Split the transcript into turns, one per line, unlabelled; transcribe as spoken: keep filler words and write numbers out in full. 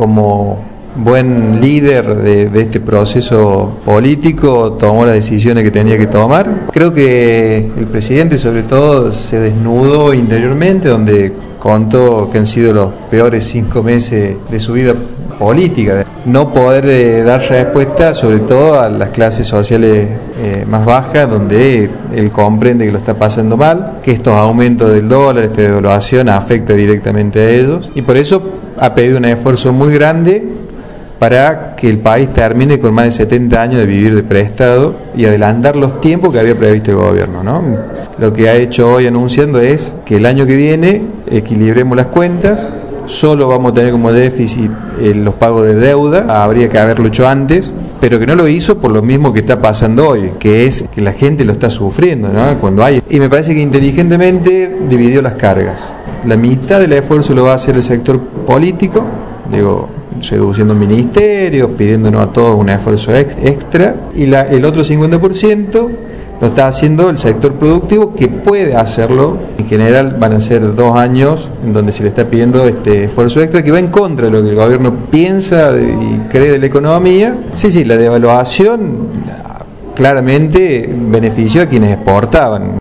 como buen líder de, de este proceso político, tomó las decisiones que tenía que tomar. Creo que el presidente, sobre todo, se desnudó interiormente, donde contó que han sido los peores cinco meses de su vida política. No poder eh, dar respuesta, sobre todo a las clases sociales eh, más bajas, donde él comprende que lo está pasando mal, que estos aumentos del dólar, esta devaluación, afecta directamente a ellos, y por eso ha pedido un esfuerzo muy grande para que el país termine con más de setenta años de vivir de prestado y adelantar los tiempos que había previsto el gobierno, ¿no? Lo que ha hecho hoy anunciando es que el año que viene equilibremos las cuentas, solo vamos a tener como déficit eh, los pagos de deuda, habría que haberlo hecho antes, pero que no lo hizo por lo mismo que está pasando hoy, que es que la gente lo está sufriendo, ¿no? Cuando hay, y me parece que inteligentemente dividió las cargas. La mitad del esfuerzo lo va a hacer el sector político, digo, reduciendo ministerios, pidiéndonos a todos un esfuerzo ex, extra, y la, el otro cincuenta por ciento lo está haciendo el sector productivo, que puede hacerlo. En general van a ser dos años en donde se le está pidiendo este esfuerzo extra, que va en contra de lo que el gobierno piensa de, y cree de la economía. Sí, sí, la devaluación claramente benefició a quienes exportaban.